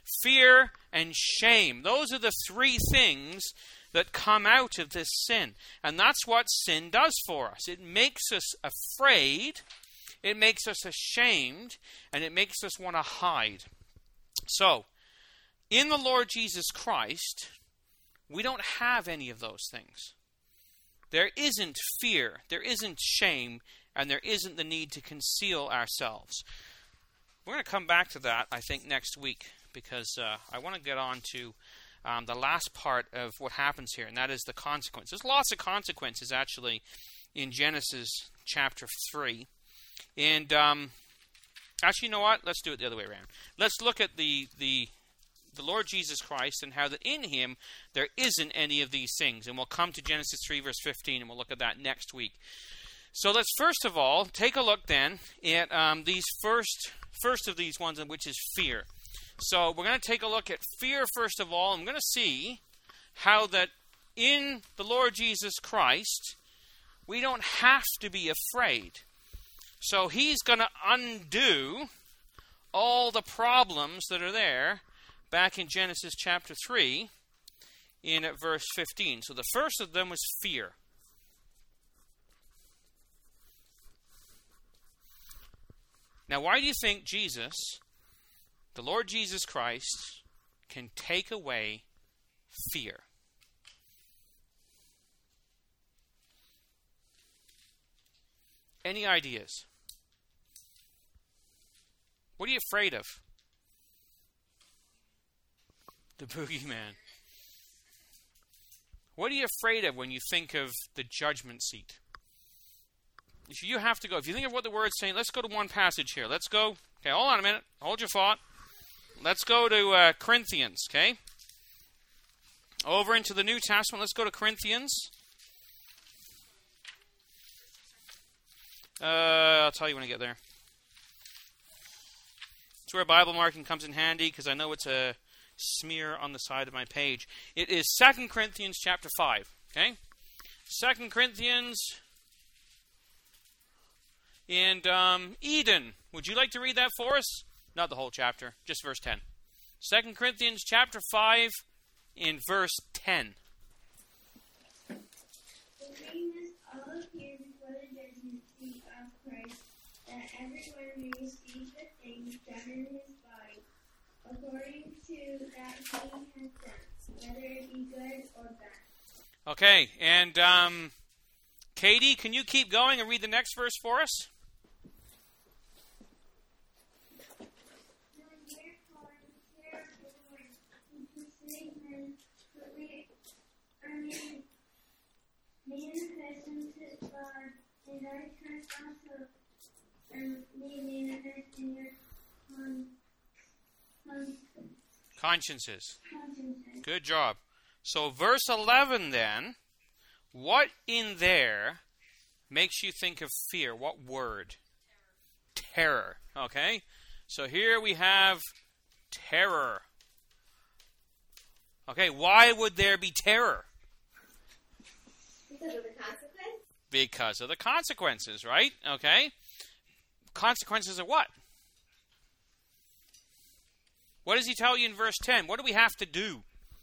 fear, and shame. Those are the three things that come out of this sin. And that's what sin does for us. It makes us afraid, it makes us ashamed, and it makes us want to hide. So, in the Lord Jesus Christ, we don't have any of those things. There isn't fear, there isn't shame, and there isn't the need to conceal ourselves. We're going to come back to that, I think, next week, because I want to get on to the last part of what happens here, and that is the consequence. There's lots of consequences, actually, in Genesis chapter 3. And, actually, you know what? Let's do it the other way around. Let's look at the Lord Jesus Christ and how that in Him there isn't any of these things. And we'll come to Genesis 3, verse 15, and we'll look at that next week. So let's first of all take a look then at these first of these ones, which is fear. So we're going to take a look at fear first of all. I'm going to see how that in the Lord Jesus Christ we don't have to be afraid. So He's going to undo all the problems that are there back in Genesis chapter 3 in verse 15. So the first of them was fear. Now, why do you think Jesus, the Lord Jesus Christ, can take away fear? Any ideas? What are you afraid of? The boogeyman. What are you afraid of when you think of the judgment seat? If you have to go, if you think of what the word's saying, let's go to one passage here. Let's go. Okay, hold on a minute. Hold your thought. Let's go to Corinthians, okay? Over into the New Testament. Let's go to Corinthians. I'll tell you when I get there. It's where Bible marking comes in handy, because I know it's a smear on the side of my page. It is 2 Corinthians chapter 5, okay? 2 Corinthians and Eden. Would you like to read that for us? Not the whole chapter, just verse 10. 2 Corinthians chapter 5 in verse 10. We must all appear before the judgment seat of Christ, that everyone may receive the things done in his body, according to that he has done, whether it be good or bad. Okay, and Katie, can you keep going and read the next verse for us? Manifest unto God, and our trust also may manifest in your consciences. Good job. So verse 11 then, what in there makes you think of fear? What word? Terror. Okay? So here we have terror. Okay, why would there be terror? Because of the consequence? Because of the consequences, right? Okay. Consequences of what? What does he tell you in verse 10? What do we have to do?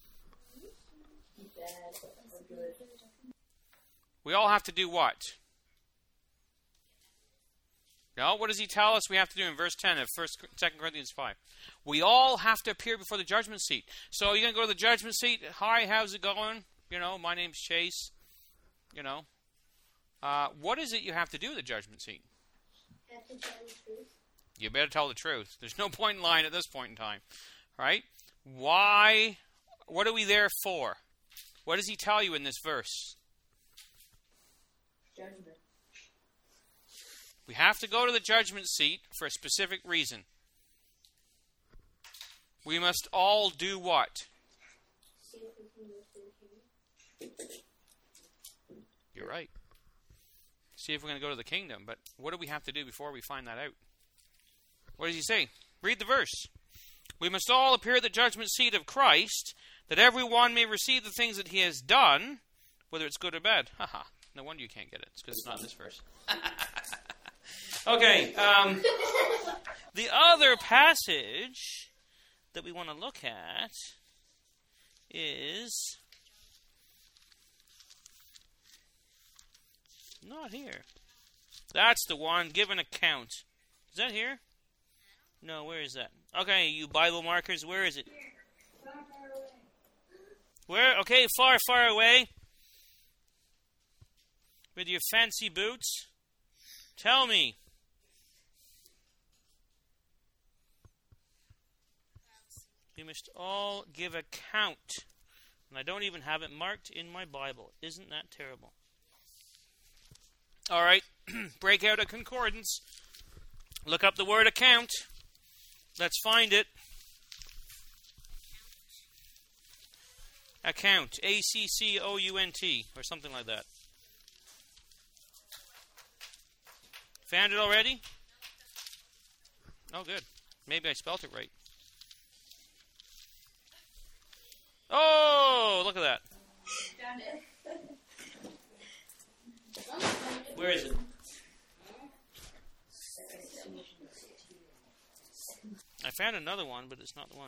We all have to do what? No, what does he tell us we have to do in verse 10 of 2 Corinthians 5? We all have to appear before the judgment seat. So you're going to go to the judgment seat. Hi, how's it going? You know, my name's Chase. You know. What is it you have to do at the judgment seat? Have to tell the truth. You better tell the truth. There's no point in lying at this point in time. Right? Why? What are we there for? What does he tell you in this verse? Judgment. We have to go to the judgment seat for a specific reason. We must all do what? You're right. See if we're going to go to the kingdom. But what do we have to do before we find that out? What does he say? Read the verse. We must all appear at the judgment seat of Christ, that everyone may receive the things that he has done, whether it's good or bad. Haha. No wonder you can't get it. It's because it's not in this verse. Okay. The other passage that we want to look at is not here. That's the one. Give an account. Is that here? No, where is that? Okay, you Bible markers, where is it? Where? Okay, far, far away. With your fancy boots. Tell me. You must all give account. And I don't even have it marked in my Bible. Isn't that terrible? All right, break out a concordance. Look up the word account. Let's find it. Account. A-C-C-O-U-N-T. Or something like that. Found it already? Oh, good. Maybe I spelt it right. Oh, look at that. Found it. Where is it? I found another one, but it's not the one.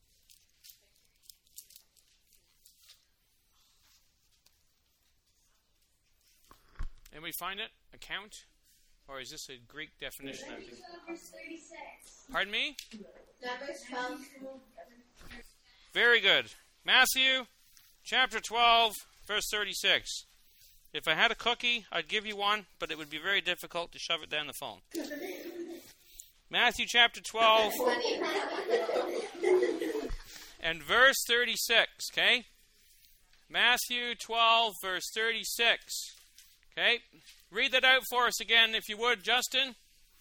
Anybody find it? Account? Or is this a Greek definition? Verse 36. Pardon me? Numbers 12. Very good. Matthew chapter 12, verse 36. If I had a cookie, I'd give you one, but it would be very difficult to shove it down the phone. Matthew chapter 12 and verse 36, okay? Matthew 12, verse 36. Okay? Read that out for us again, if you would, Justin.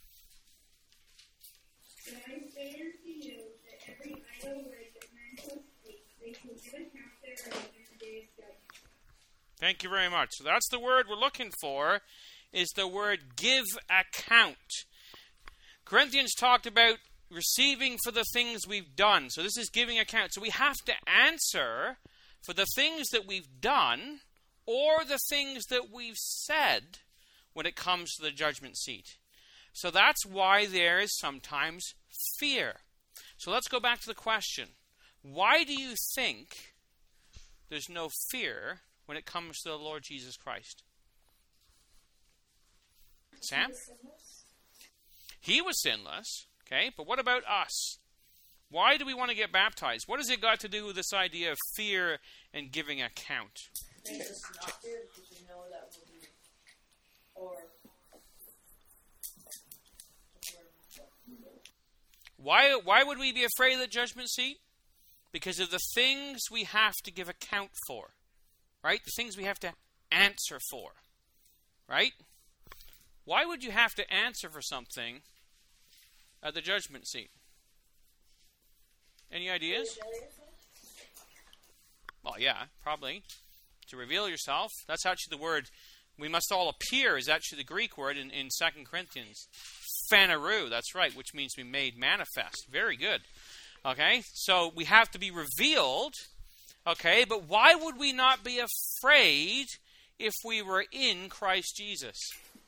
But I say unto you that every idle word that men shall speak, they shall give account thereof in the day of judgment. Thank you very much. So that's the word we're looking for, is the word give account. Corinthians talked about receiving for the things we've done. So this is giving account. So we have to answer for the things that we've done or the things that we've said when it comes to the judgment seat. So that's why there is sometimes fear. So let's go back to the question. Why do you think there's no fear when it comes to the Lord Jesus Christ? Sam? He was sinless, okay? But what about us? Why do we want to get baptized? What has it got to do with this idea of fear and giving account? Because it's not fear, because you know that will be, or Why would we be afraid of the judgment seat? Because of the things we have to give account for, right? The things we have to answer for, right? Why would you have to answer for something at the judgment seat? Any ideas? Well, yeah, probably. To reveal yourself. That's actually the word, we must all appear, is actually the Greek word in 2 Corinthians. Phaneroo, that's right, which means to be made manifest. Very good. Okay, so we have to be revealed. Okay, but why would we not be afraid if we were in Christ Jesus?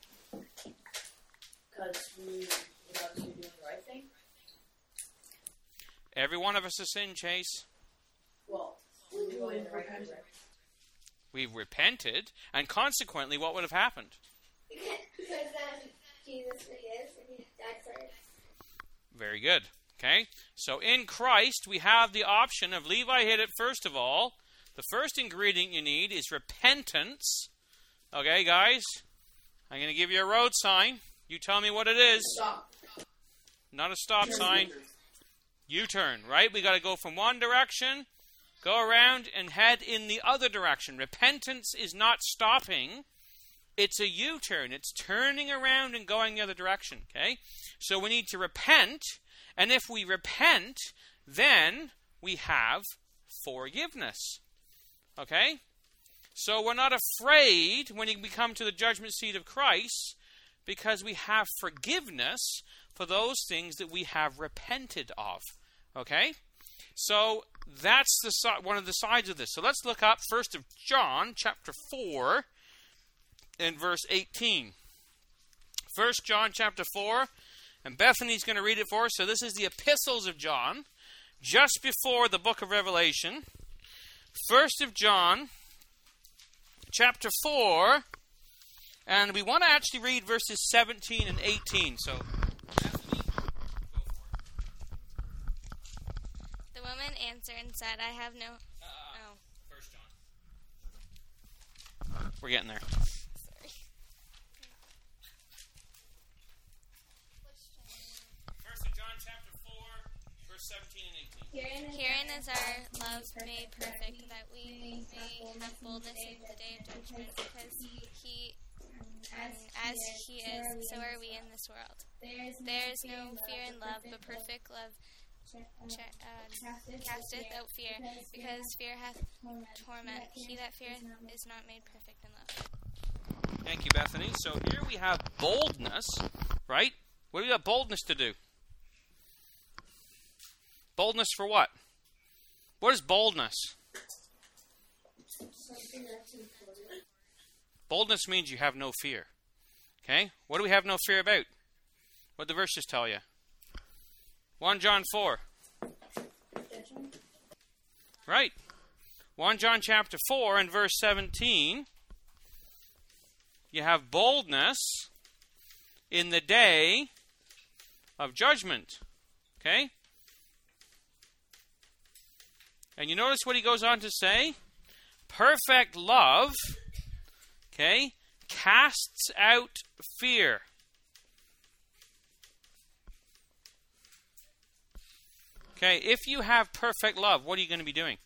because we would obviously doing the right thing. Every one of us has sinned, Chase. Well, we're doing the right thing. We've repented, and consequently, what would have happened? Because Jesus forgives and he died for us. Very good. Okay? So in Christ, we have the option of, Levi hit it first of all. The first ingredient you need is repentance. Okay, guys? I'm going to give you a road sign. You tell me what it is. Stop. Not a stop sign. U-turn, right? We got to go from one direction, go around, and head in the other direction. Repentance is not stopping. It's a U-turn. It's turning around and going the other direction, okay? So we need to repent, and if we repent, then we have forgiveness, okay? So we're not afraid when we come to the judgment seat of Christ because we have forgiveness for those things that we have repented of, okay? So that's one of the sides of this. So let's look up 1 John chapter 4 and verse 18. 1 John chapter 4, and Bethany's going to read it for us. So this is the epistles of John, just before the book of Revelation. 1st of John, chapter 4, and we want to actually read verses 17 and 18. So, Bethany, go for it. The woman answered and said, I have no... 1 John. We're getting there. Sorry. 1st of John, chapter 4, verse 17 and 18. Herein is our love made perfect, that we may have boldness in the day of judgment, because he, as he is, so are we in this world. There is no fear in love, but perfect love casteth out fear, because fear hath torment. He that feareth is not made perfect in love. Thank you, Bethany. So here we have boldness, right? What do we got boldness to do? Boldness for what? What is boldness? Boldness means you have no fear. Okay? What do we have no fear about? What do the verses tell you? 1 John 4. Right. 1 John chapter 4 and verse 17. You have boldness in the day of judgment. Okay? And you notice what he goes on to say? Perfect love, okay, casts out fear. Okay, if you have perfect love, what are you going to be doing?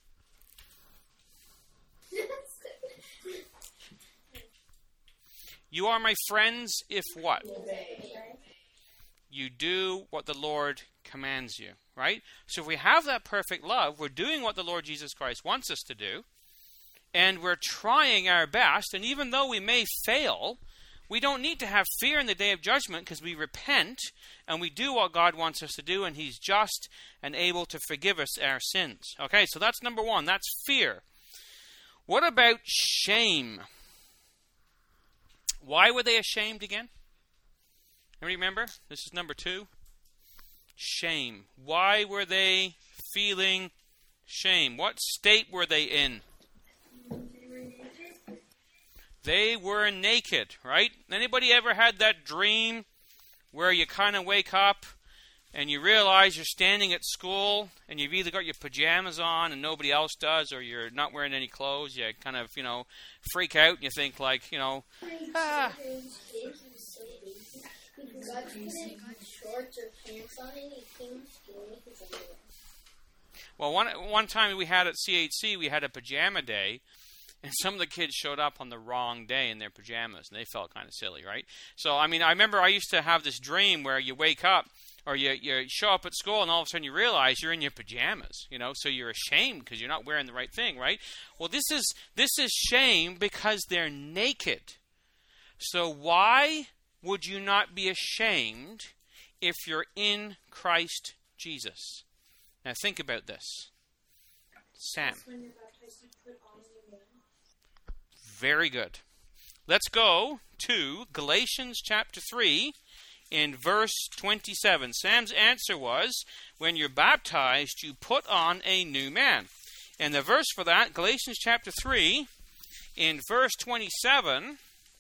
You are my friends if what? You do what the Lord commands you, right? So if we have that perfect love, we're doing what the Lord Jesus Christ wants us to do, and we're trying our best, and even though we may fail, we don't need to have fear in the day of judgment because we repent and we do what God wants us to do, and He's just and able to forgive us our sins. Okay, so that's number one. That's fear. What about shame? Why were they ashamed again? Anybody remember? This is number 2. Shame. Why were they feeling shame? What state were they in? They were naked, right? Anybody ever had that dream where you kind of wake up and you realize you're standing at school and you've either got your pajamas on and nobody else does, or you're not wearing any clothes? You kind of, freak out and you think like, ah. Well, one time we had at CHC, we had a pajama day, and some of the kids showed up on the wrong day in their pajamas, and they felt kind of silly, right? So, I remember I used to have this dream where you wake up, or you show up at school, and all of a sudden you realize you're in your pajamas, so you're ashamed because you're not wearing the right thing, right? Well, this is shame because they're naked. So why would you not be ashamed if you're in Christ Jesus? Now think about this. Sam. Very good. Let's go to Galatians chapter 3 in verse 27. Sam's answer was, when you're baptized, you put on a new man. And the verse for that, Galatians chapter 3 in verse 27.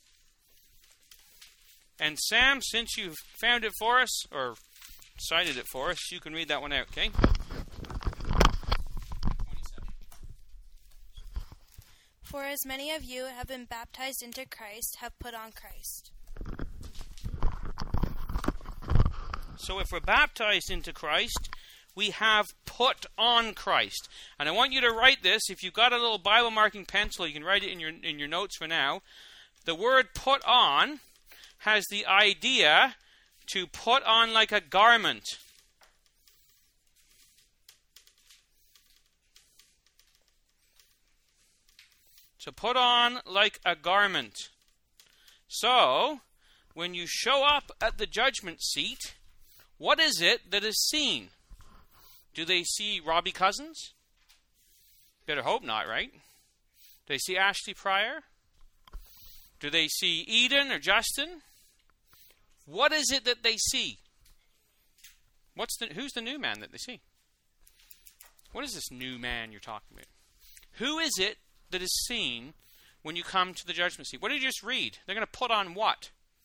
And Sam, since you've found it for us, or cited it for us, you can read that one out, okay? 27. For as many of you have been baptized into Christ, have put on Christ. So if we're baptized into Christ, we have put on Christ. And I want you to write this. If you've got a little Bible marking pencil, you can write it in your notes for now. The word put on has the idea to put on like a garment. To put on like a garment. So, when you show up at the judgment seat, what is it that is seen? Do they see Robbie Cousins? Better hope not, right? Do they see Ashley Pryor? Do they see Eden or Justin? What is it that they see? Who's the new man that they see? What is this new man you're talking about? Who is it that is seen when you come to the judgment seat? What did you just read? They're going to put on what?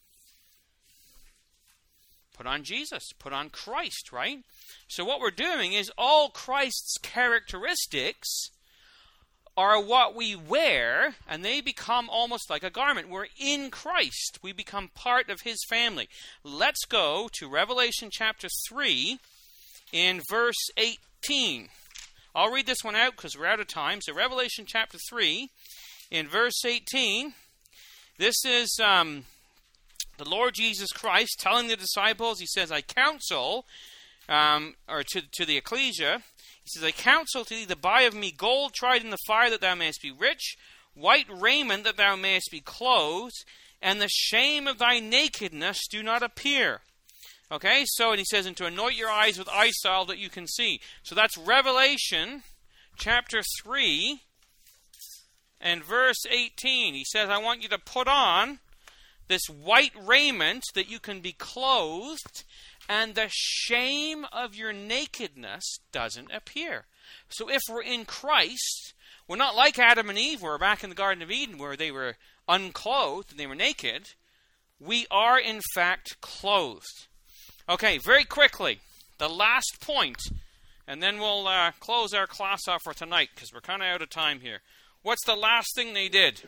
Put on Jesus. Put on Christ, right? So what we're doing is all Christ's characteristics are what we wear, and they become almost like a garment. We're in Christ. We become part of his family. Let's go to Revelation chapter 3 in verse 18. I'll read this one out because we're out of time. So Revelation chapter 3 in verse 18. This is the Lord Jesus Christ telling the disciples, he says, I counsel, or to the ecclesia, he says, I counsel to thee to buy of me gold tried in the fire, that thou mayest be rich, white raiment, that thou mayest be clothed, and the shame of thy nakedness do not appear. Okay, so, and he says, and to anoint your eyes with eye salve that you can see. So that's Revelation chapter 3 and verse 18. He says, I want you to put on this white raiment that you can be clothed, and the shame of your nakedness doesn't appear. So if we're in Christ, we're not like Adam and Eve, we're back in the Garden of Eden where they were unclothed and they were naked. We are in fact clothed. Okay, very quickly, the last point, and then we'll close our class off for tonight because we're kind of out of time here. What's the last thing they did?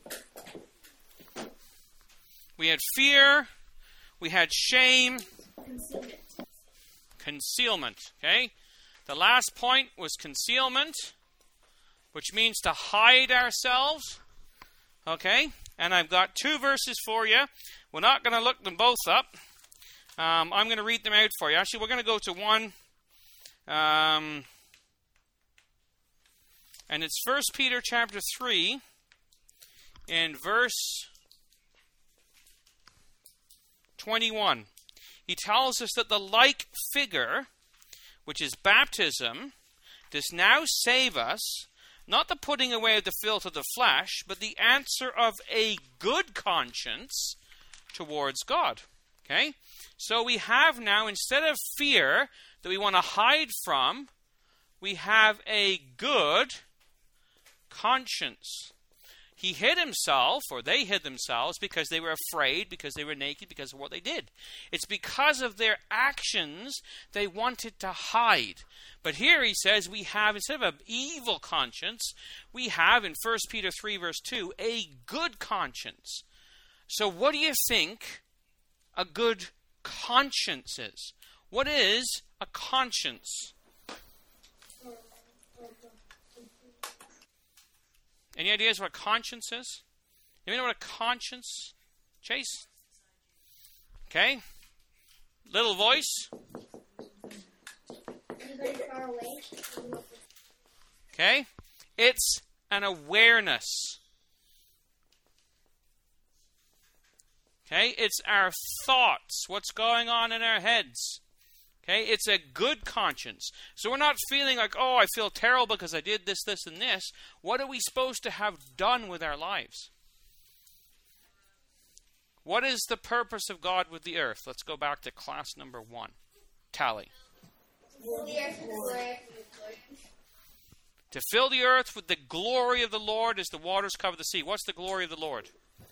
We had fear, we had shame, concealment. Okay? The last point was concealment, which means to hide ourselves. Okay? And I've got 2 verses for you. We're not going to look them both up. I'm going to read them out for you. Actually, we're going to go to one. And it's 1 Peter chapter 3 and verse 21. He tells us that the like figure, which is baptism, does now save us, not the putting away of the filth of the flesh, but the answer of a good conscience towards God. Okay? So we have now, instead of fear that we want to hide from, we have a good conscience. He hid himself, or they hid themselves, because they were afraid, because they were naked, because of what they did. It's because of their actions they wanted to hide. But here he says we have, instead of an evil conscience, we have in 1 Peter 3 verse 2, a good conscience. So what do you think a good conscience is? What is a conscience? Any ideas what conscience is? You know what a conscience? Chase? Okay. Little voice. Anybody far away? Okay. It's an awareness. Okay. It's our thoughts. What's going on in our heads. Okay, it's a good conscience. So we're not feeling like, oh, I feel terrible because I did this, this, and this. What are we supposed to have done with our lives? What is the purpose of God with the earth? Let's go back to class number 1. Tally. To fill the earth with the glory of the Lord as the waters cover the sea. What's the glory of the Lord?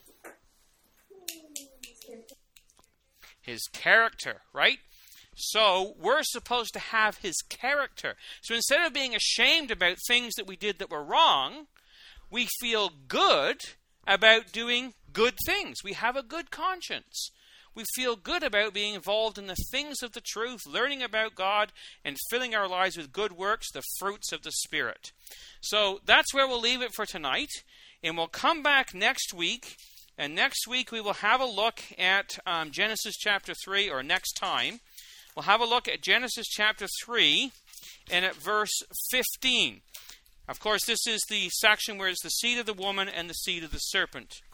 His character, right? So, we're supposed to have his character. So instead of being ashamed about things that we did that were wrong, we feel good about doing good things. We have a good conscience. We feel good about being involved in the things of the truth, learning about God, and filling our lives with good works, the fruits of the Spirit. So that's where we'll leave it for tonight. And we'll come back next week. And next week we will have a look at Genesis chapter 3, or next time. We'll have a look at Genesis chapter 3 and at verse 15. Of course, this is the section where it's the seed of the woman and the seed of the serpent.